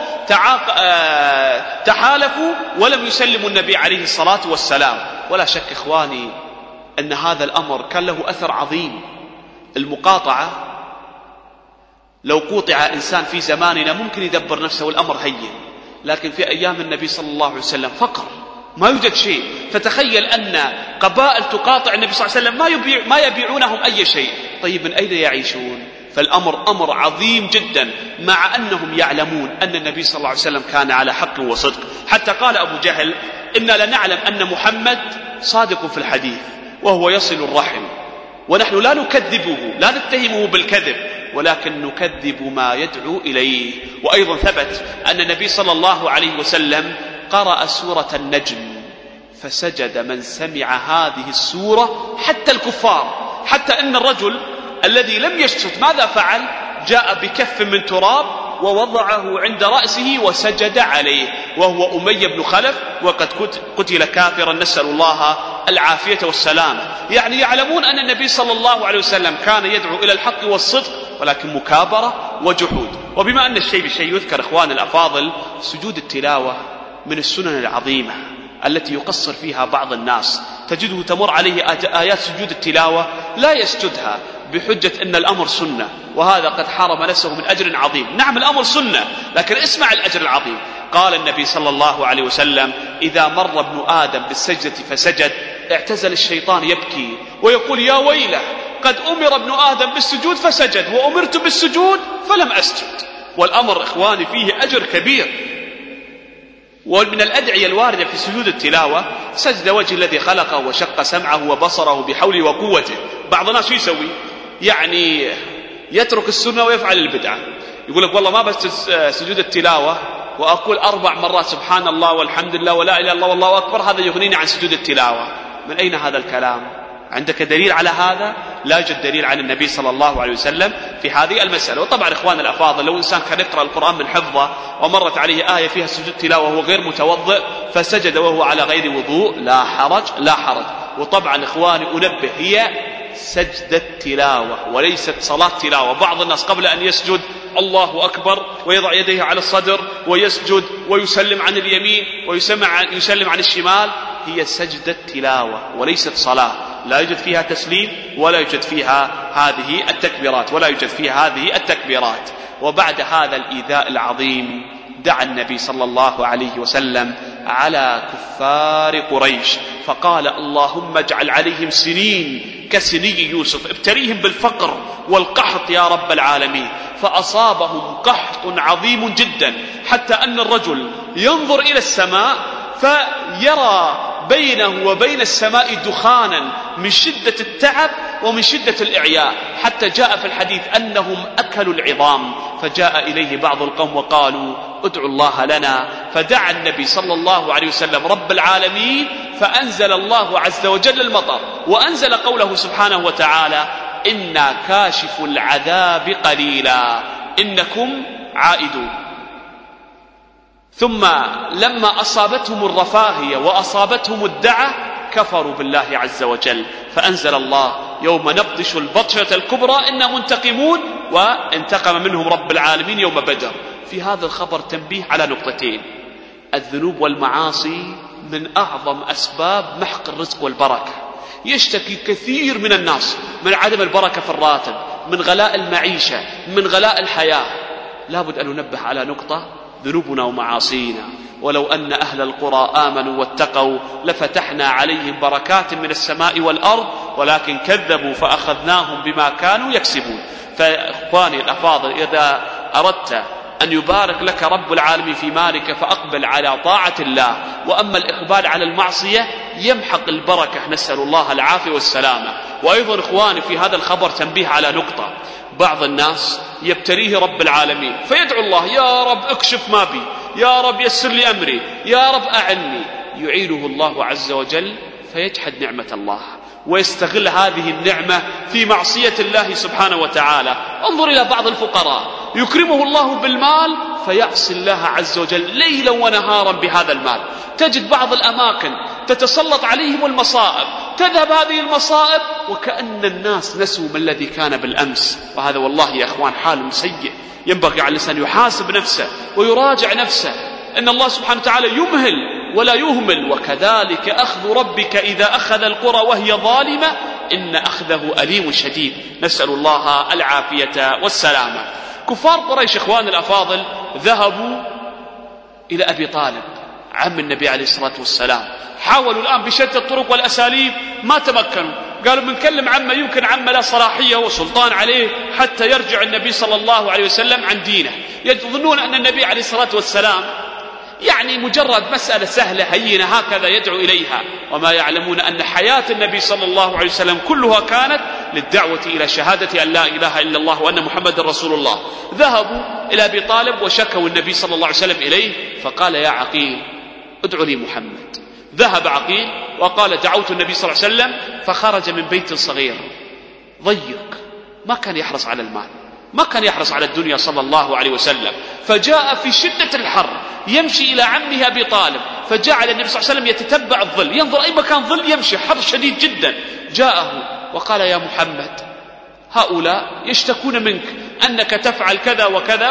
[SPEAKER 2] تحالفوا ولم يسلموا النبي عليه الصلاة والسلام. ولا شك إخواني أن هذا الأمر كان له أثر عظيم. المقاطعة لو قوطع إنسان في زماننا ممكن يدبر نفسه والأمر هين، لكن في أيام النبي صلى الله عليه وسلم فقر، ما يوجد شيء. فتخيل أن قبائل تقاطع النبي صلى الله عليه وسلم ما يبيعونهم أي شيء. طيب من أين يعيشون؟ فالأمر أمر عظيم جدا، مع أنهم يعلمون أن النبي صلى الله عليه وسلم كان على حق وصدق. حتى قال أبو جهل إنا لنعلم أن محمد صادق في الحديث وهو يصل الرحم، ونحن لا نكذبه لا نتهمه بالكذب، ولكن نكذب ما يدعو إليه. وأيضا ثبت أن النبي صلى الله عليه وسلم قرأ سورة النجم فسجد من سمع هذه السورة حتى الكفار، حتى أن الرجل الذي لم يسجد ماذا فعل؟ جاء بكف من تراب ووضعه عند رأسه وسجد عليه، وهو أمية بن خلف، وقد قتل كافرا، نسأل الله العافية والسلامة. يعني يعلمون أن النبي صلى الله عليه وسلم كان يدعو إلى الحق والصدق، ولكن مكابرة وجحود. وبما أن الشيء بالشيء يذكر إخوان الأفاضل، سجود التلاوة من السنن العظيمة التي يقصر فيها بعض الناس، تجده تمر عليه آيات سجود التلاوة لا يسجدها بحجة أن الأمر سنة، وهذا قد حرم نفسه من أجر عظيم. نعم الأمر سنة، لكن اسمع الأجر العظيم. قال النبي صلى الله عليه وسلم إذا مر ابن آدم بالسجدة فسجد اعتزل الشيطان يبكي ويقول يا ويله قد أمر ابن آدم بالسجود فسجد وأمرت بالسجود فلم أسجد. والأمر إخواني فيه أجر كبير. ومن الأدعية الواردة في سجود التلاوة سجد وجه الذي خلقه وشق سمعه وبصره بحوله وقوته. بعض الناس يسوي يعني يترك السنة ويفعل البدعة، يقول لك والله ما بس سجود التلاوة وأقول 4 مرات سبحان الله والحمد لله ولا إله إلا الله والله أكبر هذا يغنيني عن سجود التلاوة. من أين هذا الكلام؟ عندك دليل على هذا؟ لا يوجد دليل عن النبي صلى الله عليه وسلم في هذه المسألة. وطبعا إخواننا الأفاضل لو إنسان كان يقرأ القرآن من حفظه ومرت عليه آية فيها سجود تلاوة وهو غير متوضئ فسجد وهو على غير وضوء لا حرج. وطبعا إخواني أنبه هي سجدة تلاوة وليست صلاة تلاوة. بعض الناس قبل أن يسجد الله أكبر ويضع يديه على الصدر ويسجد ويسلم عن اليمين ويسلم عن الشمال، هي سجدة تلاوة وليست صلاة، لا يوجد فيها تسليم ولا يوجد فيها هذه التكبيرات. وبعد هذا الإيذاء العظيم دعا النبي صلى الله عليه وسلم على كفار قريش فقال اللهم اجعل عليهم سنين كسني يوسف، ابتليهم بالفقر والقحط يا رب العالمين. فأصابهم قحط عظيم جدا حتى أن الرجل ينظر إلى السماء فيرى بينه وبين السماء دخانا من شدة التعب ومن شدة الإعياء، حتى جاء في الحديث أنهم أكلوا العظام. فجاء إليه بعض القوم وقالوا ادعوا الله لنا، فدعا النبي صلى الله عليه وسلم رب العالمين فأنزل الله عز وجل المطر، وأنزل قوله سبحانه وتعالى إنا كاشف العذاب قليلا إنكم عائدون. ثم لما أصابتهم الرفاهية وأصابتهم الدعة كفروا بالله عز وجل فأنزل الله يوم نبطش البطشة الكبرى إنا منتقمون وانتقم منهم رب العالمين يوم بدر. في هذا الخبر تنبيه على نقطتين: الذنوب والمعاصي من أعظم أسباب محق الرزق والبركة. يشتكي كثير من الناس من عدم البركة في الراتب، من غلاء المعيشة، من غلاء الحياة. لابد أن ننبه على نقطة: ذنوبنا ومعاصينا. ولو أن أهل القرى آمنوا واتقوا لفتحنا عليهم بركات من السماء والأرض ولكن كذبوا فأخذناهم بما كانوا يكسبون. فإخواني الأفاضل، إذا أردت أن يبارك لك رب العالمين في مالك فأقبل على طاعة الله، وأما الإقبال على المعصية يمحق البركة، نسأل الله العافية والسلامة. وأيضا إخواني في هذا الخبر تنبيه على نقطة: بعض الناس يبتليه رب العالمين فيدعو الله يا رب اكشف ما بي، يا رب يسر لي أمري، يا رب أعني، يعينه الله عز وجل فيجحد نعمة الله ويستغل هذه النعمة في معصية الله سبحانه وتعالى. انظر إلى بعض الفقراء يكرمه الله بالمال فيعصي الله عز وجل ليلا ونهارا بهذا المال. تجد بعض الأماكن تتسلط عليهم المصائب، تذهب هذه المصائب وكأن الناس نسوا ما الذي كان بالأمس. وهذا والله يا أخوان حال سيء، ينبغي على الإنسان يحاسب نفسه ويراجع نفسه. إن الله سبحانه وتعالى يمهل ولا يهمل، وكذلك أخذ ربك إذا أخذ القرى وهي ظالمة إن أخذه أليم شديد. نسأل الله العافية والسلامة. كفار قريش إخوان الأفاضل ذهبوا إلى أبي طالب عم النبي عليه الصلاة والسلام، حاولوا الآن بشتى الطرق والأساليب ما تمكنوا. قالوا بنكلم عمه يمكن عمه لا صلاحية وسلطان عليه حتى يرجع النبي صلى الله عليه وسلم عن دينه. يظنون أن النبي عليه الصلاة والسلام يعني مجرد مسألة سهلة هينة هكذا يدعو إليها، وما يعلمون أن حياة النبي صلى الله عليه وسلم كلها كانت للدعوة إلى شهادة أن لا إله إلا الله وأن محمد رسول الله. ذهبوا إلى أبي طالب وشكوا النبي صلى الله عليه وسلم إليه، فقال يا عقيل ادعو لي محمد. ذهب عقيل وقال دعوت النبي صلى الله عليه وسلم، فخرج من بيت صغير ضيق، ما كان يحرص على المال، ما كان يحرص على الدنيا صلى الله عليه وسلم. فجاء في شدة الحر يمشي إلى عمه أبي طالب، فجعل النبي صلى الله عليه وسلم يتتبع الظل، ينظر أي مكان ظل يمشي، حر شديد جدا. جاءه وقال يا محمد هؤلاء يشتكون منك أنك تفعل كذا وكذا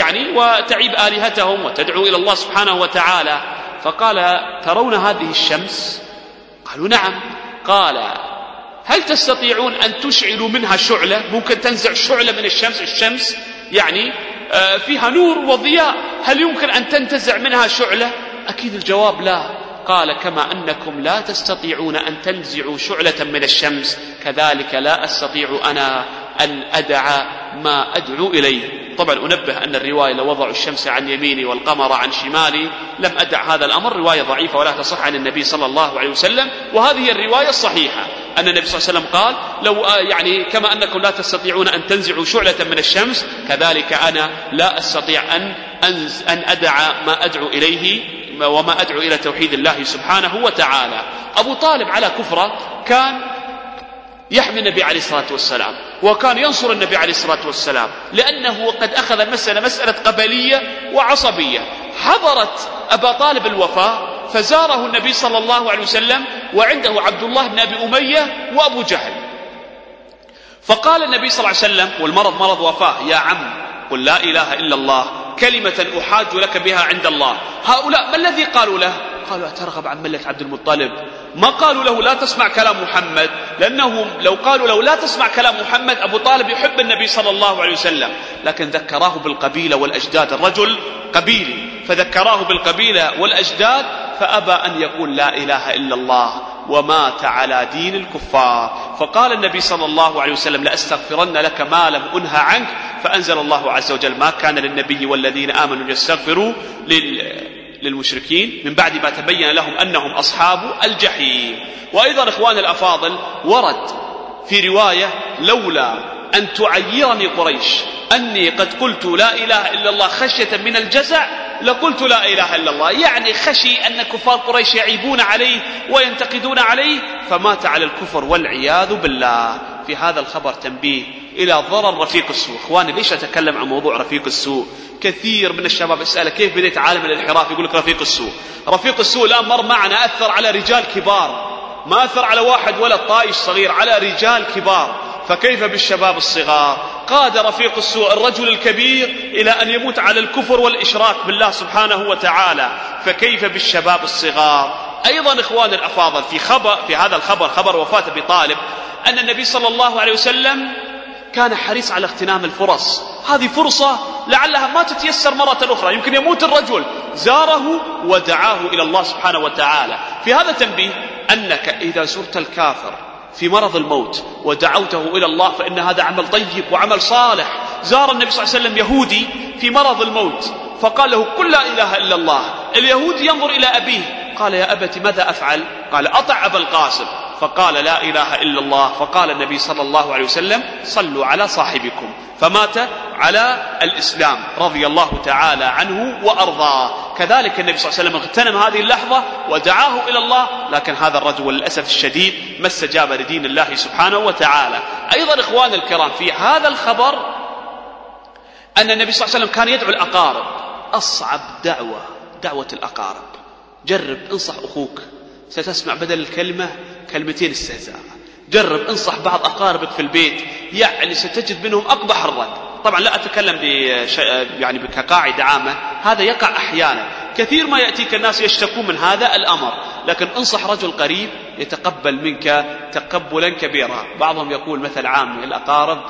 [SPEAKER 2] وتعيب آلهتهم وتدعو إلى الله سبحانه وتعالى. فقال ترون هذه الشمس؟ قالوا نعم. قال هل تستطيعون أن تشعلوا منها شعلة؟ ممكن تنزع شعلة من الشمس؟ الشمس يعني فيها نور وضياء، هل يمكن أن تنتزع منها شعلة؟ أكيد الجواب لا. قال كما أنكم لا تستطيعون أن تنزعوا شعلة من الشمس كذلك لا أستطيع أنا أن أدع ما أدعو إليه. طبعا أنبه أن الرواية لو وضعوا الشمس عن يميني والقمر عن شمالي لم أدع هذا الأمر، رواية ضعيفة ولا تصح عن النبي صلى الله عليه وسلم. وهذه الرواية الصحيحة أن النبي صلى الله عليه وسلم قال لو يعني كما أنكم لا تستطيعون أن تنزعوا شعلة من الشمس كذلك أنا لا أستطيع أن أدع ما أدعو إليه وما أدعو إلى توحيد الله سبحانه وتعالى. أبو طالب على كفره كان يحمي النبي عليه الصلاة والسلام، وكان ينصر النبي عليه الصلاة والسلام، لأنه قد أخذ المسألة مسألة قبلية وعصبية. حضرت أبا طالب الوفاة فزاره النبي صلى الله عليه وسلم وعنده عبد الله بن أبي أمية وأبو جهل، فقال النبي صلى الله عليه وسلم والمرض مرض وفاة: يا عم قل لا إله إلا الله كلمة أحاج لك بها عند الله. هؤلاء ما الذي قالوا له؟ قالوا: أترغب عن ملة عبد المطلب. ما قالوا له لا تسمع كلام محمد، لأنهم لو قالوا له لا تسمع كلام محمد أبو طالب يحب النبي صلى الله عليه وسلم، لكن ذكراه بالقبيلة والأجداد، الرجل قبيلي فذكراه بالقبيلة والأجداد، فأبى أن يقول لا إله إلا الله ومات على دين الكفار. فقال النبي صلى الله عليه وسلم: لأستغفرن لك ما لم أنهى عنك. فأنزل الله عز وجل: ما كان للنبي والذين آمنوا يستغفروا للمشركين من بعد ما تبين لهم أنهم أصحاب الجحيم. وأيضا إخوان الأفاضل ورد في رواية: لولا أن تعيرني قريش أني قد قلت لا إله إلا الله خشية من الجزع لقلت لا إله إلا الله، يعني خشي أن كفار قريش يعيبون عليه وينتقدون عليه فمات على الكفر والعياذ بالله. في هذا الخبر تنبيه إلى ضرر رفيق السوء. إخواني ليش أتكلم عن موضوع رفيق السوء؟ كثير من الشباب يسأل كيف بديت عالم الانحراف، يقول لك رفيق السوء. رفيق السوء الآن مر معنا، أثر على رجال كبار، ما أثر على واحد ولا طايش صغير، على رجال كبار، فكيف بالشباب الصغار؟ قاد رفيق السوء الرجل الكبير إلى أن يموت على الكفر والإشراك بالله سبحانه وتعالى، فكيف بالشباب الصغار؟ أيضا إخوان الأفاضل في هذا الخبر، خبر وفاة أبي طالب، أن النبي صلى الله عليه وسلم كان حريص على اغتنام الفرص. هذه فرصة لعلها ما تتيسر مرة أخرى، يمكن يموت الرجل، زاره ودعاه إلى الله سبحانه وتعالى. في هذا تنبيه أنك إذا زرت الكافر في مرض الموت ودعوته إلى الله فإن هذا عمل طيب وعمل صالح. زار النبي صلى الله عليه وسلم يهودي في مرض الموت فقال له: قل لا إله إلا الله. اليهودي ينظر إلى أبيه قال: يا أبت ماذا أفعل؟ قال: أطع أبا القاسم. فقال: لا إله إلا الله. فقال النبي صلى الله عليه وسلم: صلوا على صاحبكم. فمات على الإسلام رضي الله تعالى عنه وأرضاه. كذلك النبي صلى الله عليه وسلم اغتنم هذه اللحظة ودعاه إلى الله، لكن هذا الرجل للأسف الشديد ما استجاب لدين الله سبحانه وتعالى. أيضا إخوان الكرام في هذا الخبر أن النبي صلى الله عليه وسلم كان يدعو الأقارب. أصعب دعوة الأقارب. جرب انصح أخوك، ستسمع بدل الكلمة كلمتين استهزاء. جرب انصح بعض أقاربك في البيت، يعني ستجد منهم أقبح الرد. طبعا لا أتكلم يعني كقاعدة عامة، هذا يقع أحيانا، كثير ما يأتيك الناس يشتكون من هذا الأمر، لكن انصح رجل قريب يتقبل منك تقبلا كبيرا. بعضهم يقول مثل عام: الأقارب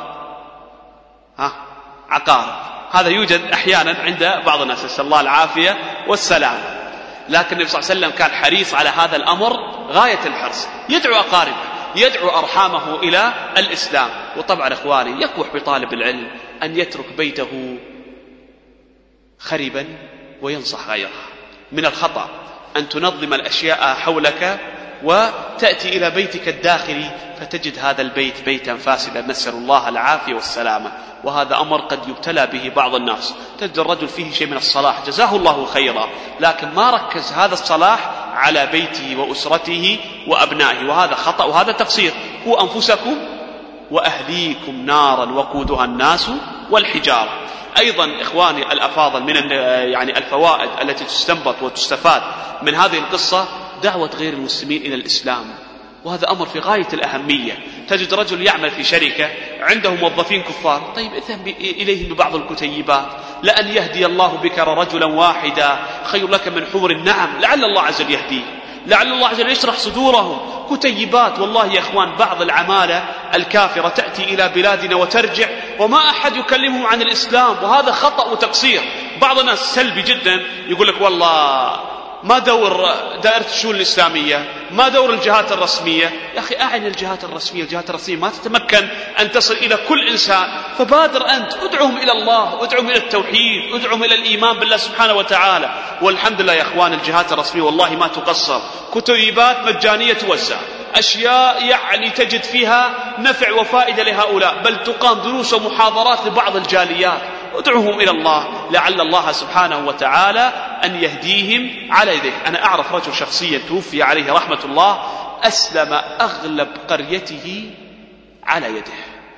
[SPEAKER 2] عقارب. هذا يوجد أحيانا عند بعض الناس، نسأل الله العافية والسلام. لكن النبي صلى الله عليه وسلم كان حريص على هذا الأمر غاية الحرص، يدعو أقاربه، يدعو أرحامه إلى الإسلام. وطبعا إخواني يقوح بطالب العلم أن يترك بيته خربا وينصح غيره. من الخطأ أن تنظم الأشياء حولك وتأتي إلى بيتك الداخلي فتجد هذا البيت بيتا فاسدا، نسأل الله العافية والسلامة. وهذا أمر قد يبتلى به بعض الناس، تجد الرجل فيه شيء من الصلاح جزاه الله خيرا، لكن ما ركز هذا الصلاح على بيته وأسرته وأبنائه، وهذا خطأ وهذا تقصير. قوا أنفسكم وأهليكم نارا وقودها الناس والحجارة. أيضا إخواني الأفاضل من يعني الفوائد التي تستنبط وتستفاد من هذه القصة دعوة غير المسلمين إلى الإسلام، وهذا أمر في غاية الأهمية. تجد رجل يعمل في شركة عنده موظفين كفار، طيب اذهب إليهم ببعض الكتيبات، لأن يهدي الله بك رجلا واحدا خير لك من حمر النعم، لعل الله عز وجل يهديه، لعل الله عز وجل يشرح صدورهم. كتيبات، والله يا إخوان بعض العمالة الكافرة تأتي إلى بلادنا وترجع وما أحد يكلمهم عن الإسلام، وهذا خطأ وتقصير. بعض الناس سلبي جدا، يقول لك والله ما دور دائرة الشؤون الإسلامية؟ ما دور الجهات الرسمية؟ يا أخي أعن الجهات الرسمية. الجهات الرسمية ما تتمكن أن تصل إلى كل إنسان، فبادر أنت، ادعوهم إلى الله، ادعوهم إلى التوحيد، ادعوهم إلى الإيمان بالله سبحانه وتعالى. والحمد لله يا أخوان الجهات الرسمية والله ما تقصر، كتيبات مجانية توزع، أشياء يعني تجد فيها نفع وفائدة لهؤلاء، بل تقام دروس ومحاضرات لبعض الجاليات. ادعوهم إلى الله لعل الله سبحانه وتعالى أن يهديهم على يديه. أنا أعرف رجل شخصيا توفي عليه رحمة الله، أسلم أغلب قريته على يده،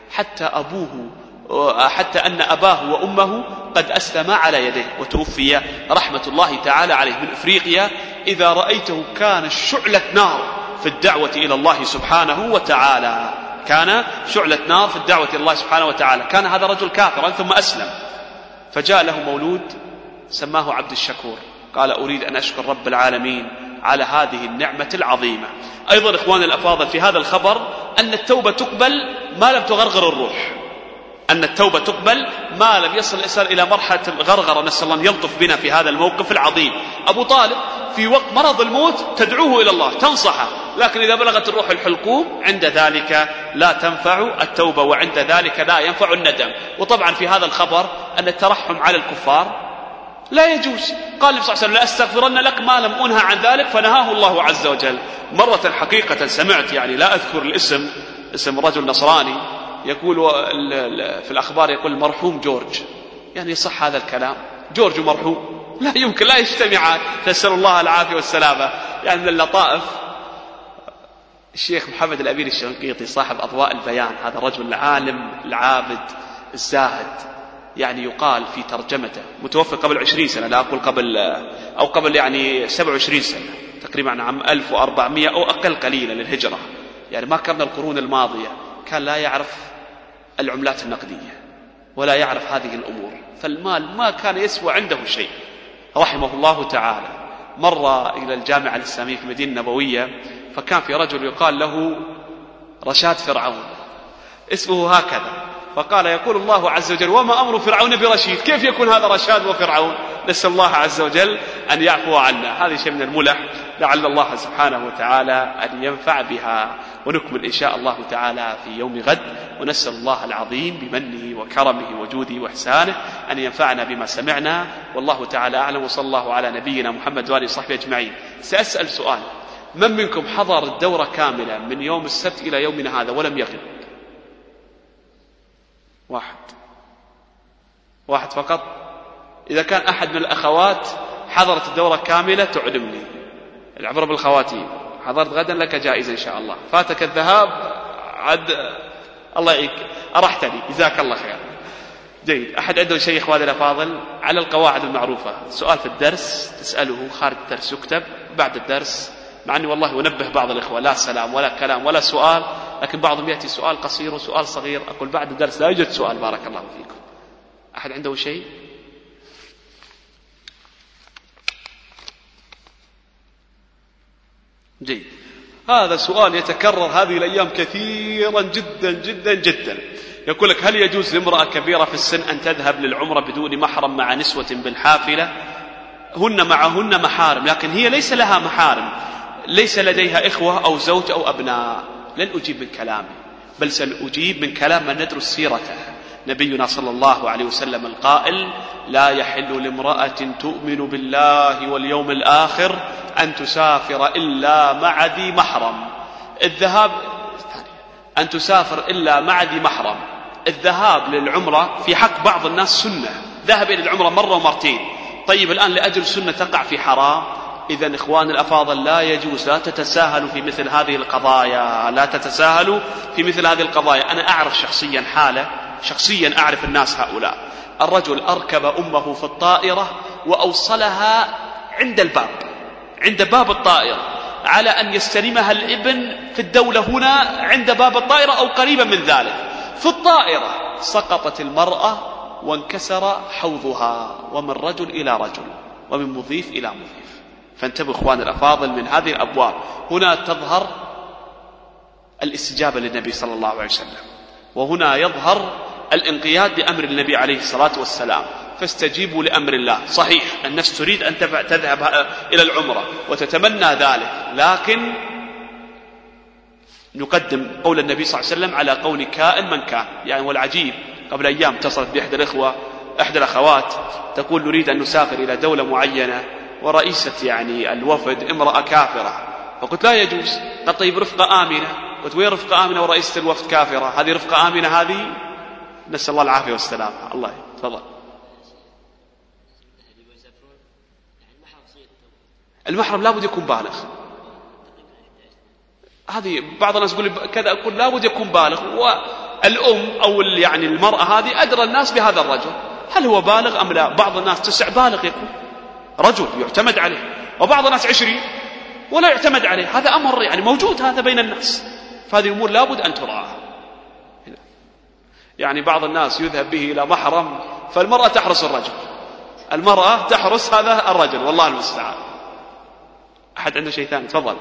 [SPEAKER 2] حتى أن أباه وأمه قد أسلما على يده، وتوفي رحمة الله تعالى عليه. من إفريقيا إذا رأيته كان شعلة نار في الدعوة إلى الله سبحانه وتعالى، كان شعلة نار في الدعوة إلى الله سبحانه وتعالى. كان هذا رجل كافرا ثم أسلم، فجاء له مولود سماه عبد الشكور، قال أريد أن أشكر رب العالمين على هذه النعمة العظيمة. أيضا إخواني الأفاضل في هذا الخبر أن التوبة تقبل ما لم تغرغر الروح، أن التوبة تقبل ما لم يصل الإنسان إلى مرحلة الغرغرة. نسأل الله أن يلطف بنا في هذا الموقف العظيم. أبو طالب في وقت مرض الموت تدعوه إلى الله، تنصحه، لكن إذا بلغت الروح الحلقوم عند ذلك لا تنفع التوبة، وعند ذلك لا ينفع الندم. وطبعا في هذا الخبر أن الترحم على الكفار لا يجوز. قال النبي صلى الله عليه وسلم لا أستغفرن لك ما لم أنهى عن ذلك، فنهاه الله عز وجل. مرة حقيقة سمعت، يعني لا أذكر الاسم، اسم رجل نصراني، يقول في الأخبار يقول مرحوم جورج. يعني صح هذا الكلام؟ جورج ومرحوم لا يمكن، لا يجتمعان، نسأل الله العافية والسلامة. يعني من اللطائف الشيخ محمد الأمير الشنقيطي صاحب أضواء البيان، هذا الرجل العالم العابد الزاهد، يعني يقال في ترجمته، متوفى قبل 20 سنة، لا أقول قبل أو قبل يعني 27 سنة تقريبا، عام 1400 أو أقل قليلا للهجرة، يعني ما كان القرون الماضية. كان لا يعرف العملات النقدية ولا يعرف هذه الأمور، فالمال ما كان يسوى عنده شيء رحمه الله تعالى. مر إلى الجامعة الإسلامية في المدينة النبوية، فكان في رجل يقال له رشاد فرعون، اسمه هكذا، فقال يقول الله عز وجل وما أمر فرعون برشيد، كيف يكون هذا رشاد وفرعون؟ نسأل الله عز وجل أن يعفو عنا. هذه شيء من الملح، لعل الله سبحانه وتعالى أن ينفع بها. ونكمل إن شاء الله تعالى في يوم غد، ونسأل الله العظيم بمنه وكرمه وجوده وإحسانه أن ينفعنا بما سمعنا. والله تعالى أعلم، وصلى الله على نبينا محمد وآله وصحبه أجمعين. سأسأل سؤال: من منكم حضر الدورة كاملة من يوم السبت إلى يومنا هذا ولم يغب؟ واحد فقط. إذا كان أحد من الأخوات حضرت الدورة كاملة تعلمني، العبرة بالخواتيم، حضرت غدا لك جائزة إن شاء الله. فاتك الذهاب عد الله يعيك، أرحتني، جزاك الله خير. جيد. أحد عنده شيء إخواني الأفاضل على القواعد المعروفة؟ سؤال في الدرس تسأله، خارج الدرس يكتب، بعد الدرس، مع أني والله أنبه بعض الإخوة لا سلام ولا كلام ولا سؤال، لكن بعضهم يأتي سؤال قصير وسؤال صغير، أقول بعد الدرس لا يوجد سؤال، بارك الله فيكم. أحد عنده شيء؟ جيد. هذا سؤال يتكرر هذه الأيام كثيرا جدا جدا جدا. يقول لك: هل يجوز لامرأة كبيرة في السن أن تذهب للعمرة بدون محرم مع نسوة بالحافلة؟ هن معهن محارم، لكن هي ليس لها محارم، ليس لديها إخوة أو زوج أو أبناء. لن أجيب من كلامي، بل سأجيب من كلام من ندرس سيرته، نبينا صلى الله عليه وسلم القائل: لا يحل لامرأة تؤمن بالله واليوم الآخر أن تسافر إلا مع ذي محرم. أن تسافر إلا مع ذي محرم. الذهاب للعمرة في حق بعض الناس سنة، ذهب إلى العمرة مرة ومرتين. طيب الآن لأجل سنة تقع في حرام؟ إذن إخوان الأفاضل لا يجوز، لا تتساهلوا في مثل هذه القضايا، لا تتساهلوا في مثل هذه القضايا. أنا أعرف شخصيا حالة، شخصيا أعرف الناس هؤلاء. الرجل أركب أمه في الطائرة وأوصلها عند الباب، عند باب الطائرة، على أن يستلمها الابن في الدولة هنا عند باب الطائرة أو قريبا من ذلك. في الطائرة سقطت المرأة وانكسر حوضها، ومن رجل إلى رجل ومن مضيف إلى مضيف. فانتبهوا إخوان الأفاضل من هذه الأبواب. هنا تظهر الاستجابة للنبي صلى الله عليه وسلم، وهنا يظهر الانقياد لأمر النبي عليه الصلاة والسلام. فاستجيبوا لأمر الله. صحيح النفس تريد أن تذهب إلى العمرة وتتمنى ذلك، لكن نقدم قول النبي صلى الله عليه وسلم على قول كائن من كان. يعني والعجيب قبل أيام اتصلت بإحدى الأخوات تقول نريد أن نسافر إلى دولة معينة، ورئيسة يعني الوفد امرأة كافرة، فقلت لا يجوز. قال طيب رفقة آمنة. قلت وين رفقة آمنة ورئيسة الوفد كافرة؟ هذه رفقة آمنة هذه؟ نسأل الله العافية والسلامة. الله تفضل. المحرم لابد يكون بالغ. هذه بعض الناس يقول كذا، أقول لابد يكون بالغ، والأم أو يعني المرأة هذه أدرى الناس بهذا الرجل هل هو بالغ أم لا. بعض الناس 9 بالغ يكون رجل يعتمد عليه، وبعض الناس 20 ولا يعتمد عليه. هذا أمر يعني موجود هذا بين الناس، فهذه أمور لابد أن تراعى. يعني بعض الناس يذهب به إلى محرم فالمرأة تحرس الرجل، المرأة تحرس هذا الرجل، والله المستعان. أحد عنده شيء ثاني؟ تفضل.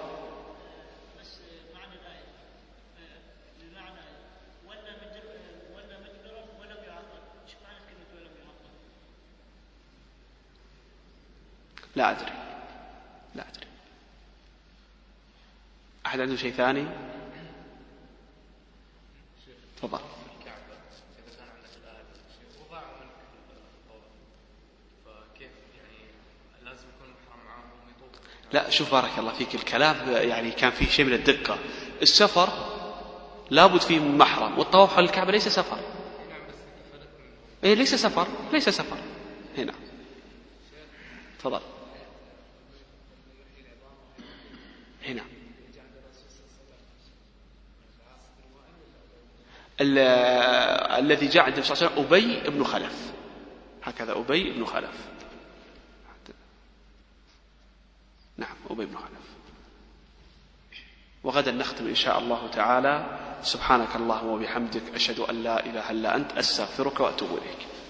[SPEAKER 2] لا أدري. أحد عنده شيء ثاني؟ تفضل. لا شوف بارك الله فيك، الكلام يعني كان فيه شيء من الدقة. السفر لابد فيه من محرم، والطواف حول الكعبة ليس سفر. ليس سفر. هنا تفضل. هنا الذي جاء عند النبي صلى الله عليه وسلم أبي بن خلف، هكذا أبي بن خلف. نعم أبي بن خلف. وغدا نختم إن شاء الله تعالى. سبحانك اللهم وبحمدك، أشهد أن لا إله إلا أنت، أستغفرك وأتوب إليك.